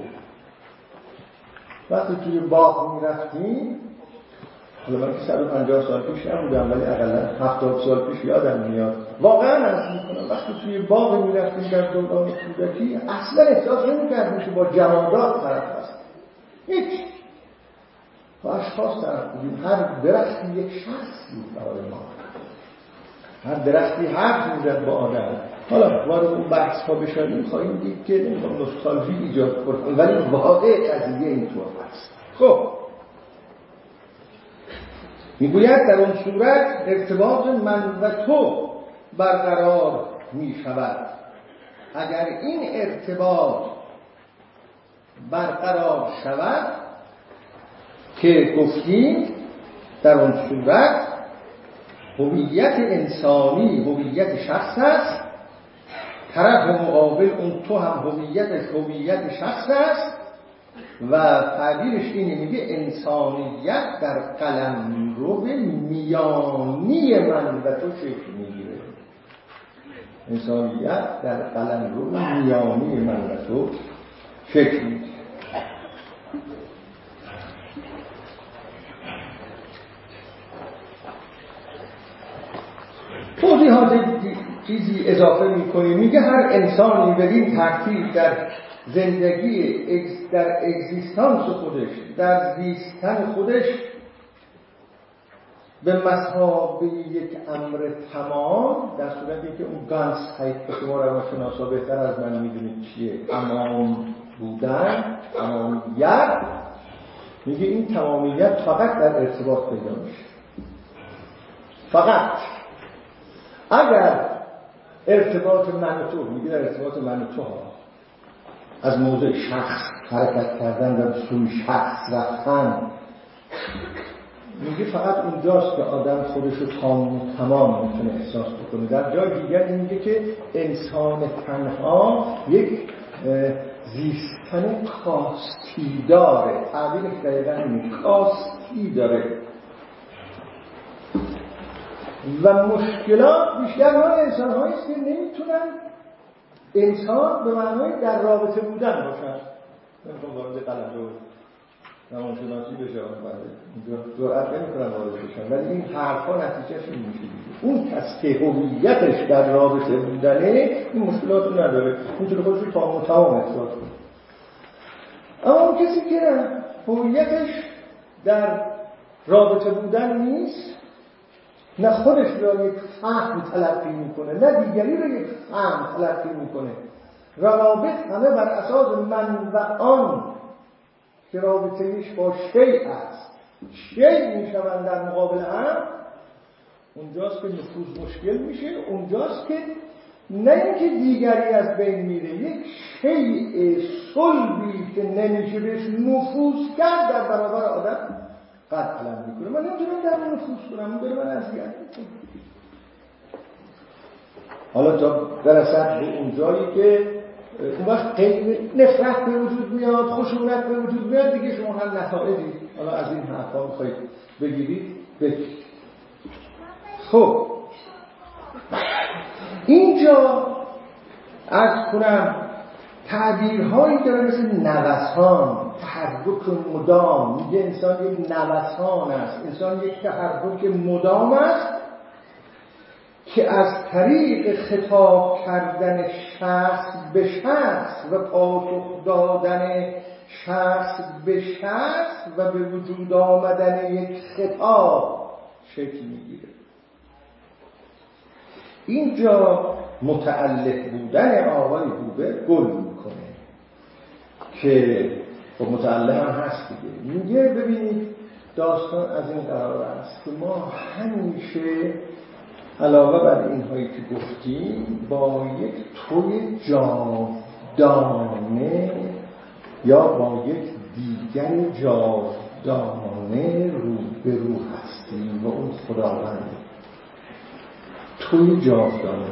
وقتی توی باغ میرفتیم، حالا من که 150 سال پیش نبودم ولی اقلا 70 سال پیش یادم میاد، واقعا عرض میکنم وقتی توی باغ میرفتیم در دوران کودکی اصلا احساس نمی‌کردیم که با جمادات طرف هست. هیچ با اشخاص طرف بودیم. هر درختی یک شخص بود برای ما. هر درختی حرف میزد با آدم. حالا وارد اون بحث ها بشنیم خواهیم دید که نمیدونم نوستالژی ایجاد کنیم، ولی واقع قضیه اینطور هست. خب میگوید در اون صورت ارتباط من و تو برقرار می شود. اگر این ارتباط برقرار شود که گفتیم در اون صورت هویت انسانی هویت شخص است، طرف مقابل اون تو هم هویت شخص است و تعبیرش اینه، میگه انسانیت در قلمرو میانی من و تو شکل میگیره. انسانیت در قلمرو میانی من و تو شکل میگیره. توضیحات چیزی اضافه میکنه، میگه هر انسانی بدین ترتیب در زندگی در اگزیستانس خودش، در زیستن خودش به مثابه یک امر تمام، در صورتی که اون گانس هایت به شما روانشناسا بهتر از من میدونید چیه، تمام بودن، تمامیت، میگه این تمامیت فقط در ارتباط پیدا میشه. فقط اگر ارتباط من و تو، میگه در ارتباط من و تو ها، از موضع شخص حرکت کردن و سوی شخص رفتن، میگه فقط اونجاست که آدم خودش رو تمام میتونه احساس بکنه. در جای دیگر میگه که انسان تنها یک زیستن کاستی داره، تعبیرش دقیقا اینه، کاستی داره و مشکلات بیشتر مال انسان هاییست که نمیتونن انسان به معنای در رابطه بودن باشن. نمیتونم وارد قلمرو روانشناسی بشه، اینجا جرأت نمی‌کنن وارد بشن، ولی این حرفا نتیجهش این میشه. اون کس که هویتش در رابطه بودنه این مشکلات رو نداره، میتونه خودش رو تمام احساس کنه. اما اون کسی که هویتش در رابطه بودن نیست، نه خودش را یک فهم تلقی میکنه نه دیگری را یک فهم تلقی میکنه، روابط همه بر اساس من و آن که رابطه‌اش با شیء است، شیء میشوند در مقابل هم، اونجاست که نفوذ مشکل میشه، اونجاست که نه اینکه دیگری از بین میره، یک شیء صلبی که نمیشه بهش نفوذ کرد در برابر آدم قد علم میکنه. من نمیتونم در اون نفوذ کنم، اون داره من اذیت میکنه. حالا تا برسد به اون جایی که اون وقت نفرت به وجود میاد، خشونت به وجود میاد، دیگه شما هم نتایجی حالا از این حرفا میخواید بگیرید بگید. خب اینجا عرض کنم تعبیرهایی داره مثل نوسان، تحرک مدام. میگه انسان یک نوسان است، انسان یک تحرک مدام است که از طریق خطاب کردن شخص به شخص و پاسخ دادن شخص به شخص و به وجود آمدن یک خطاب شکل میگیره. اینجا متعلق بودن آقای بوبر گل میکنه که خب متعلق هم هست دیگه. میگه ببینید داستان از این قرار است که ما همیشه علاوه بر اینهایی که گفتیم با یک توی جاودانه یا با یک دیگر جاودانه روبرو هستیم و اون خداوند. توی جاودانه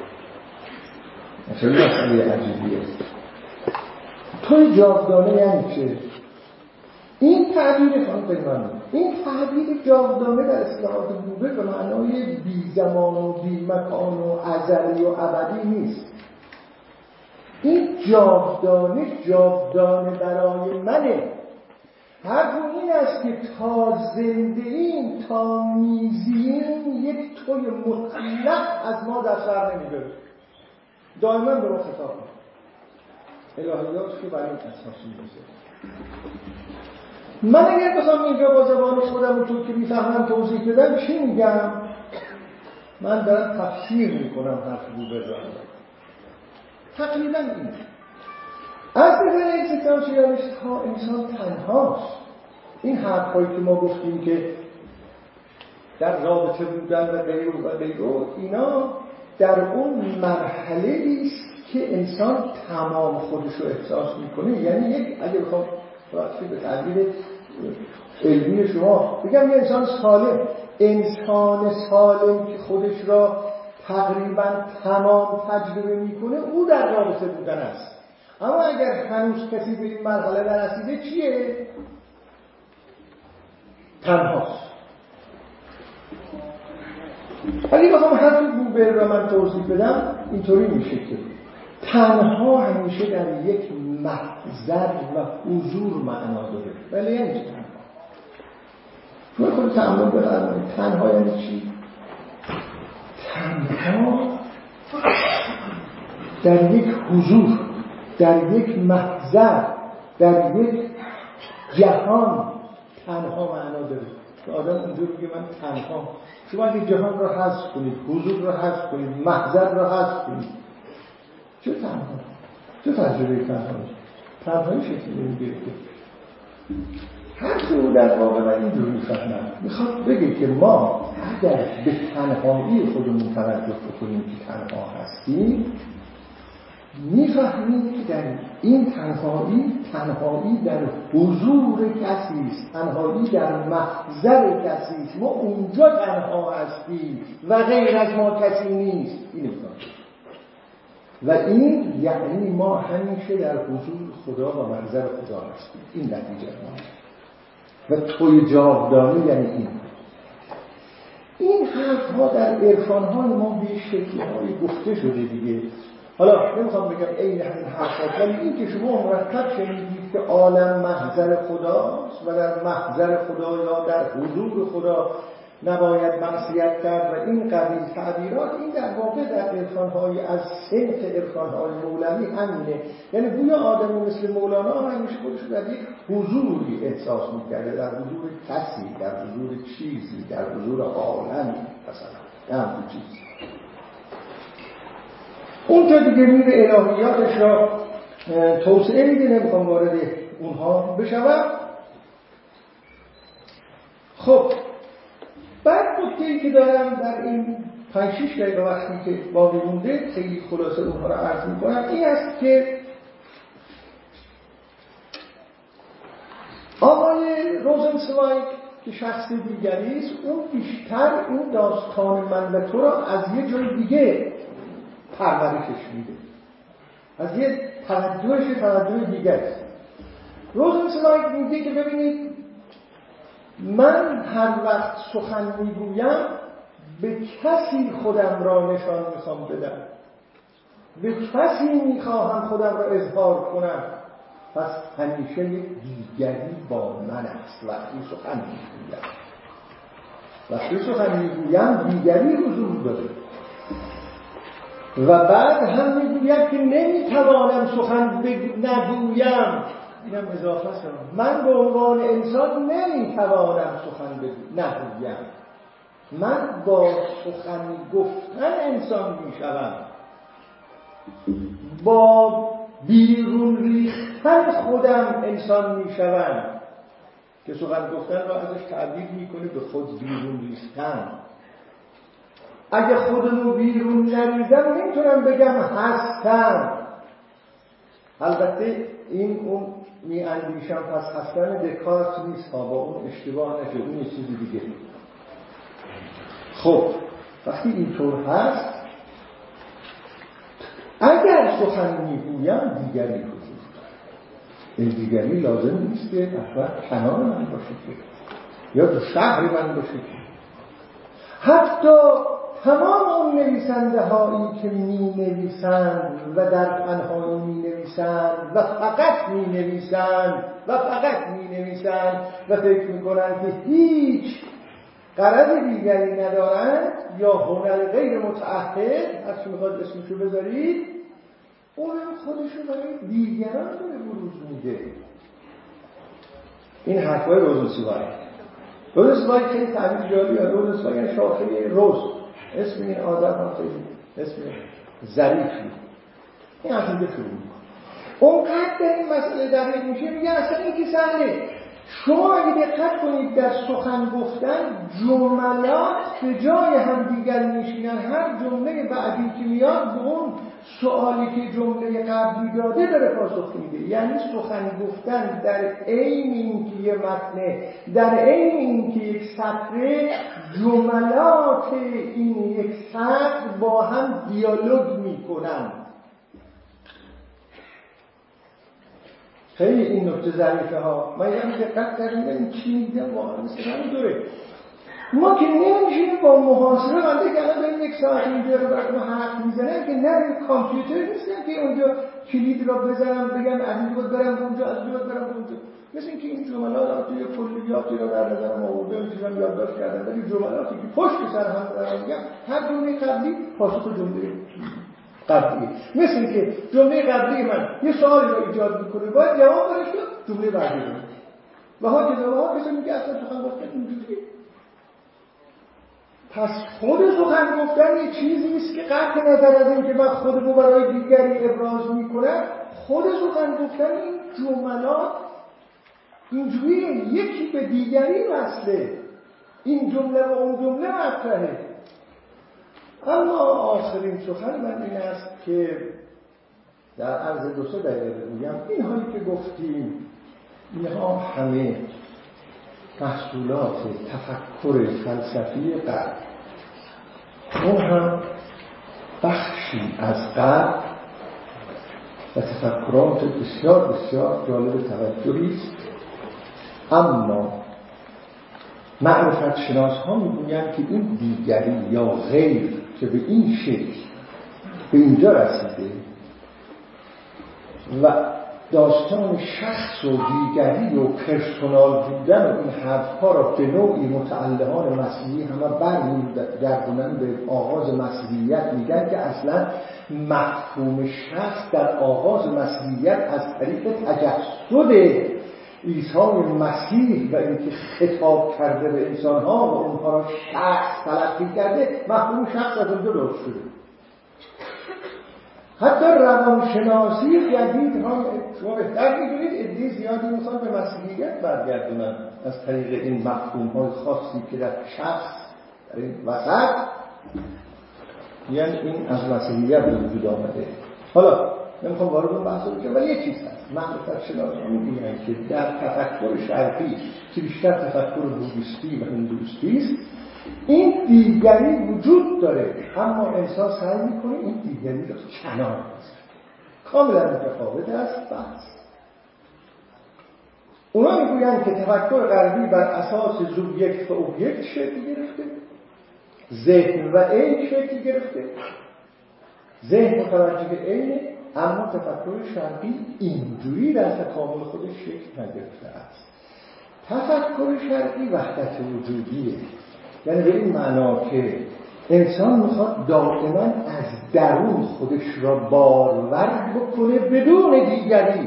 خیلی مسئله عجیبیه. توی جاودانه یعنی چه؟ این تعبیر خانم پیمان، این تعبیر جاودانه در اصطلاحات بوبر به معنای بی زمان و بی مکان و ازلی و ابدی نیست. این جاودانه برای منه. حرف این است که تا زنده ایم، تا میزیم، یک توی مطلق از ما در سر نمیبره. دائما به ما خطاب الهیات که برای این اساسی میشه. من اگر بخوام اینجا با زبان خودم و تو که میفهمم توضیح بدم چی میگم؟ من دارم تفسیر میکنم حرف بوبر را. تقریبا این اصل اگزیستانسیالیسم ها انسان تنهاست. این حرفایی که ما گفتیم که در رابطه بودن و غیره اینا در اون مرحله است که انسان تمام خودش رو احساس میکنه. یعنی یک اگه بخوام به تعبیر علمی شما بگم یه انسان سالم که خودش را تقریبا تمام تجربه میکنه، او در رابطه بودن است. اما اگر هنوز کسی به این مرحله نرسیده چیه؟ تنهاست. اگه بخوام حرف بوبر را من توضیح بدم اینطوری میشه که تنها همیشه در یک محضر و حضور معنا داره. ولی یعنی چی تنها؟ شما خود تأمل بفرمایید تنها یعنی چی؟ تنها در یک حضور، در یک محضر، در یک جهان تنها معنا داره. که آدم اونجور بگه من تنها. شما اگه جهان را حذف کنید، حضور را حذف کنید، محضر را حذف کنید، چه تنها؟ چه تجربه تنهایی؟ تنهایی شکلی نمیگیره. حرف او در واقع من اینجور میفهمم، میخواد بگه که ما اگر به تنهایی خودمون توجه بکنیم که تنها هستیم، میفهمیم که در این تنهایی در حضور کسی است، تنهایی در محضر کسی است. ما اونجا تنها هستیم و غیر از ما کسی نیست. این و این یعنی ما همیشه در حضور خدا و محضر خدا هستیم. این نتیجه ما و توی جاودانی یعنی این حرف ها در عرفان های ما به شکل های گفته شده دیگه. حالا نمیخوام بگم عین همین حرفات، ولی این که شما مرتب شنیدید که عالم محضر خداست و در محضر خدا یا در حضور خدا نباید معصیت کرد و این قبیل تعبیرات، این در واقع در عرفان‌های از صنف عرفان‌های مولوی همینه. یعنی گویا آدمی مثل مولانا همیشه خودش در یک حضوری احساس می‌کرده، در حضور کسی، در حضور چیزی، در حضور عالمی، مثلا در همون چیزی. اون تا دیگه میره الهیاتش را توسعه میده، نمیخوام وارد اونها بشوم. خب بعد نکته‌ای که دارم در این 5-6 دقیقه وقتی که باقی مونده خیلی خلاصه اونها را عرض میکنم، این است که آقای روزنسوایگ که شخص دیگری است، اون بیشتر این داستان من و تو را از یه جای دیگه پرورشش میده، از یه توجه دیگر است. روزنسوایگ میگه که ببینید من هر وقت سخن میگویم به کسی خودم را نشان میخوام بدم، به کسی میخواهم خودم را اظهار کنم، پس همیشه یک دیگری با من است. وقتی سخن میگویم دیگری حضور داره. و بعد هم میگوید که نمیتوانم سخن نگویم، اینم اضافه است، من به عنوان انسان نمیتوانم سخن نگویم، من با سخن گفتن انسان میشوم، با بیرون ریختن خودم انسان میشوم، که سخن گفتن را ازش تعبیر میکنه به خود بیرون ریختن. اگه خودمو بیرون نریزم نمیتونم بگم هستم. البته این اون میاندیشم پس هستن دکارت نیست، با اون اشتباه نشه، اون یه چیزی دیگه. خب وقتی اینطور هست، اگر سخن میگویم دیگری حضور داره. این دیگری لازم نیست که اصلا کنار من باشه که یا تو شهر من باشه که حتی تمام اون نویسنده هایی که می نویسند و در تنهایی می نویسند و فقط می نویسند و فکر می کنند که هیچ غرض دیگری ندارند یا هنر غیر متعهد، هرچی میخواد اسمشو بذارید، اونم خودشو برای دیگران داره بروز میده. این حرفای روزنسوایگ خیلی تعبیر جالبیه. روزنسوایگ یعنی شاخه روز، اسم این آدم هم خیلی اسم ظریفی. این اصلا بخیرون اونقدر در این مسئله دقیق میشه، میگه اصلا این که سهله. شما اگه دقت کنید در سخن گفتن جملات به جای هم دیگر میشینن، هر جمله بعدی که میاد به اون سوالی که جمله قبلی داده داره پاسخ میده. یعنی سخن گفتن در عین اینکه یه متن، در عین اینکه یک سطر، جملات این یک سطر با هم دیالوگ میکنن. خیلی این نکته ظریفه ها. من یه دقت کردم این چی میگم واقعا مثل همینطوره. ما که نمیشیم با محاسبه بنده که الان داریم 1 ساعت اینجا رو براتون حرف میزنم که نه کامپیوتر نیستم که اونجا کلید را بزنم بگم از اینجا برم اونجا، از اینجا برم اونجا. مثل اینکه این جملات توی کلیاتی رو در نظرم آورده میتونم یادداشت کردم، ولی جملاتی که پشت سر هم دارم میگم هر جمله قبلی پاسخ جمله قبلی. مثل اینکه جمله قبلی من یه سوالی رو ایجاد میکنه، باید جواب برش کنم جمله بعدی رو. و ها که جواب مثل میگه اصلا سخن گفتن اینجوری. پس خود سخن گفتن یه چیزی است که قطع نظر از این که من خودمو برای دیگری ابراز میکنم، خود سخن گفتن این جملات اینجوری یکی به دیگری وصله، این جمله و اون جمله مطرحه. اما آخرین سخن من این است که در عرض 2-3 دقیقه بگویم این هایی که گفتیم اینها همه محصولات تفکر فلسفی غرب، اون هم بخشی از غرب و تفکرات بسیار بسیار جالب توجهی است. اما معرفت شناس ها میگویند که این دیگری یا غیر که به این شکل به اینجا رسیده و داستان شخص و دیگری و پرسونال بودن و این حرفها را به نوعی متعلقان مسیحی همه برمیگردونن به آغاز مسیحیت، میگن که اصلا مفهوم شخص در آغاز مسیحیت از طریق تجسد عیسی مسیح و اینکه خطاب کرده به انسانها و اونها را شخص تلقی کرده، مفهوم شخص از اونجا درست شده. حتی روانشناسی جدید هم شما بهتر می‌دونید عده زیادی میخوان به مسیحیت برگردونن از طریق این مفهوم‌های خاصی که در شخص در این وسط، یعنی این از مسیحیت به وجود آمده. حالا نمیخوام وارد اون بحث بشم، ولی یک چیز هست، معرفت شناسان میگن که در تفکر شرقی که بیشتر تفکر بودیستی و هندوستی است، این دیگری وجود داره، اما انسان سعی میکنه این دیگری رو کنار بذاره. کاملا متفاوت است بحث. اونا میگویند که تفکر غربی بر اساس سوبژکت و اوبژکت شکل گرفته، ذهن و عین شکل گرفته، ذهن متوجه به عینه، اما تفکر شرقی اینجوری در تکامل خودش شکل نگرفته است. تفکر شرقی وحدت وجودیه، یعنی به این معنا که انسان میخواد دائما از درون خودش را بارور بکنه بدون دیگری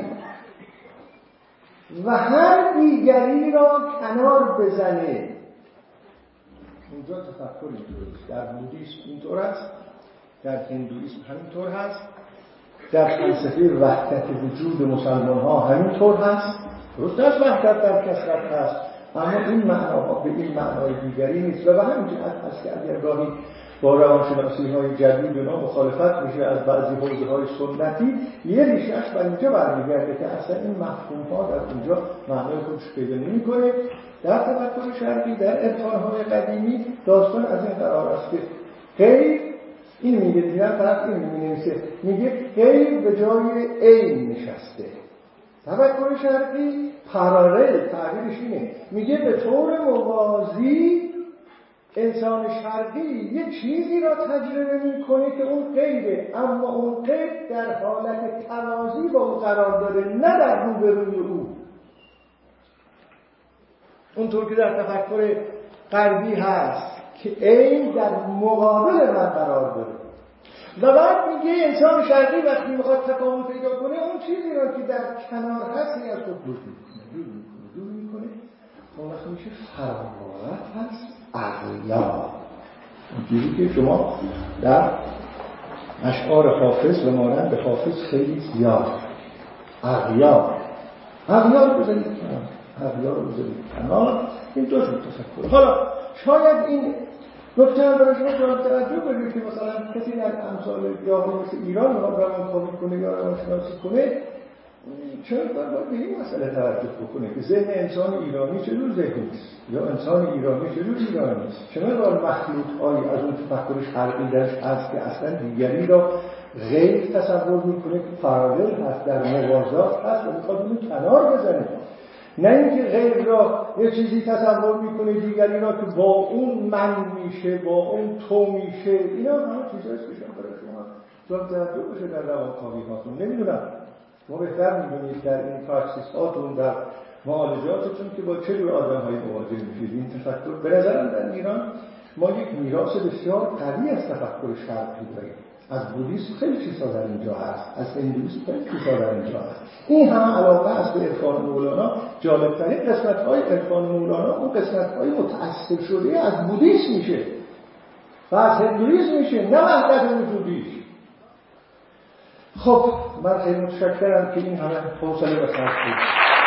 و هر دیگری را کنار بزنه. اونجا تفکر اینطوریست، در بودیسم اینطور است، در هندویسم همینطور هست، در فلسفه وحدت وجود مسلمان ها همینطور هست. درست است وحدت در کثرت هست، اما این معناها به این معنای دیگری نیست. و به همین جهت هست که اگر گاهی با روانشناسی های جدید اونا مخالفت میشه از بعضی حوزه های سنتی، یه ریشه‌اش به اینجا برمیگرده که اصلا این مفهوم ها در اونجا معنای خودش پیدا نمی‌کنه. در تفکر شرقی، در عرفان های قدیمی داستان از این قرار است که غیر این میگه دیگر طرف این می‌نویسه، میگه غیر به جای عین نشسته. تفکر شرقی پارالل تعبیرش اینه، میگه به طور موازی انسان شرقی یه چیزی را تجربه میکنه که اون غیره، اما اون غیر در حالت توازی با اون قرار داره، نه در روبروی او. اونطور که در تفکر غربی هست که عین در مقابل من قرار داره. و بعد میگه انسان شرقی وقتی میخواد تکامل پیدا کنه، اون چیزی را که در کنار هست از خود دور میکنه. اون وقت میشه فراغت هست اغیار. اونجوری که شما در اشعار حافظ و مانند حافظ خیلی زیاد اغیار بزنید کنار. این دو جور تفکر. حالا شاید این نکته هم برای شما جالب توجه بگید که مثلا کسی در امثال جاهای مثل ایران روانکاوی کنه یا روانشناسی کنه، چرا باید به این مسئله توجه بکنه که ذهن انسان ایرانی چجور ذهنی است یا انسان ایرانی چجور ایرانی است؟ چه مقدار مخلوط‌هایی از اون تفکر شرقی درش هست که اصلا دیگری را غیر تصور میکنه که پارالل هست، در موازات هست و میخواد اونو کنار بزنه، نه اینکه غیر را یه چیزی تصور میکنه دیگری را که با اون من میشه، با اون تو میشه. اینا همه چیزهایی که شما برای شما جالب توجه بشه در روانکاوی هاتون. نمیدونم شما بهتر میدونید در این پراکسیس هاتون، در معالجاتتون که با چه جور آدم‌هایی مواجه میشید. این تفکر به نظرم در ایران ما یک میراث بسیار قوی از تفکر شرقی داریم. از بودیسم خیلی چیزا در اینجا هست، از هندویسم خیلی چیزا در اینجا هست. این همه علاقه است به عرفان مولانا. جالب‌ترین قسمت‌های عرفان مولانا اون قسمت‌های متأثر شده از بودیسم میشه و از هندویسم میشه، نه وحدت وجودیش. خب من خیلی متشکرم که این همه حوصله به صرف